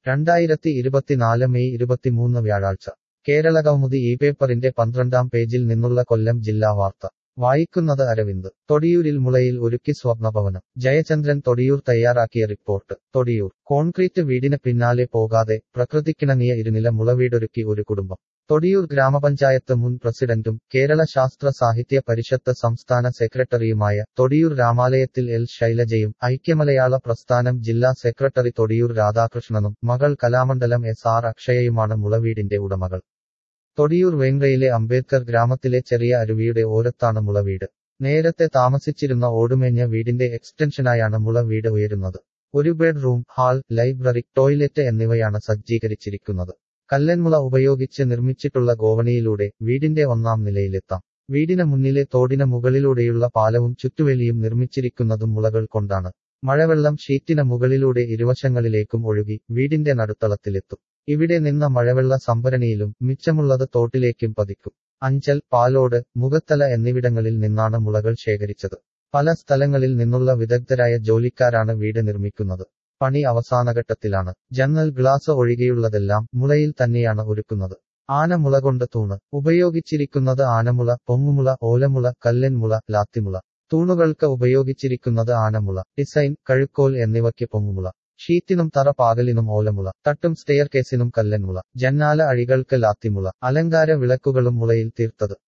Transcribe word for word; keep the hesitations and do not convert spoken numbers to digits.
രണ്ടായിരത്തി ഇരുപത്തിനാല് മെയ് ഇരുപത്തിമൂന്ന് വ്യാഴാഴ്ച കേരളകൗമുദി ഈ പേപ്പറിന്റെ പന്ത്രണ്ടാം പേജിൽ നിന്നുള്ള കൊല്ലം ജില്ലാ വാർത്ത വായിക്കുന്നത് അരവിന്ദ്. തൊടിയൂരിൽ മുളയിൽ ഒരുക്കി സ്വപ്നഭവനം. ജയചന്ദ്രൻ തൊടിയൂർ തയ്യാറാക്കിയ റിപ്പോർട്ട്. തൊടിയൂർ കോൺക്രീറ്റ് വീടിന് പിന്നാലെ പോകാതെ പ്രകൃതിക്കിണങ്ങിയ ഇരുനില മുളവീടൊരുക്കി ഒരു കുടുംബം. തൊടിയൂർ ഗ്രാമപഞ്ചായത്ത് മുൻ പ്രസിഡന്റും കേരള ശാസ്ത്ര സാഹിത്യ പരിഷത്ത് സംസ്ഥാന സെക്രട്ടറിയുമായ തൊടിയൂർ രാമാലയത്തിൽ എൽ ശൈലജയും ഐക്യമലയാള പ്രസ്ഥാനം ജില്ലാ സെക്രട്ടറി തൊടിയൂർ രാധാകൃഷ്ണനും മകൾ കലാമണ്ഡലം എസ് ആർ അക്ഷയയുമാണ് മുളവീടിന്റെ ഉടമകൾ. തൊടിയൂർ വേങ്ങരയിലെ അംബേദ്കർ ഗ്രാമത്തിലെ ചെറിയ അരുവിയുടെ ഓരത്താണ് മുളവീട്. നേരത്തെ താമസിച്ചിരുന്ന ഓടുമേഞ്ഞ വീടിന്റെ എക്സ്റ്റൻഷനായാണ് മുളവീട് ഉയരുന്നത്. ഒരു ബെഡ്റൂം, ഹാൾ, ലൈബ്രറി, ടോയ്ലറ്റ് എന്നിവയാണ് സജ്ജീകരിച്ചിരിക്കുന്നത്. കല്ലൻമുള ഉപയോഗിച്ച് നിർമ്മിച്ചിട്ടുള്ള ഗോവണിയിലൂടെ വീടിന്റെ ഒന്നാം നിലയിലെത്താം. വീടിന് മുന്നിലെ തോടിന് മുകളിലൂടെയുള്ള പാലവും ചുറ്റുവേലിയും നിർമ്മിച്ചിരിക്കുന്നതും മുളകൾ കൊണ്ടാണ്. മഴവെള്ളം ഷീറ്റിന് മുകളിലൂടെ ഇരുവശങ്ങളിലേക്കും ഒഴുകി വീടിന്റെ നടുത്തളത്തിലെത്തും. ഇവിടെ നിന്ന മഴവെള്ള സംഭരണിയിലും മിച്ചമുള്ളത് തോട്ടിലേക്കും പതിക്കും. അഞ്ചൽ, പാലോട്, മുഖത്തല എന്നിവിടങ്ങളിൽ നിന്നാണ് മുളകൾ ശേഖരിച്ചത്. പല സ്ഥലങ്ങളിൽ നിന്നുള്ള വിദഗ്ധരായ ജോലിക്കാരാണ് വീട് നിർമ്മിക്കുന്നത്. പണി അവസാനഘട്ടത്തിലാണ്. ജനൽ ഗ്ലാസ് ഒഴികെയുള്ളതെല്ലാം മുളയിൽ തന്നെയാണ് ഒരുക്കുന്നത്. ആനമുള കൊണ്ട് തൂണ് ഉപയോഗിച്ചിരിക്കുന്നത് ആനമുള, പൊങ്ങുമുള, ഓലമുള, കല്ലൻമുള, ലാത്തിമുള. തൂണുകൾക്ക് ഉപയോഗിച്ചിരിക്കുന്നത് ആനമുള. ഡിസൈൻ, കഴുക്കോൽ എന്നിവയ്ക്ക് പൊങ്ങുമുള. ഷീറ്റിനും തറ പാകലിനും ഓലമുള. തട്ടും സ്റ്റെയർകേസിനും കല്ലൻമുള. ജന്നാല അഴികൾക്ക് ലാത്തിമുള. അലങ്കാര വിളക്കുകളും മുളയിൽ തീർത്തത്.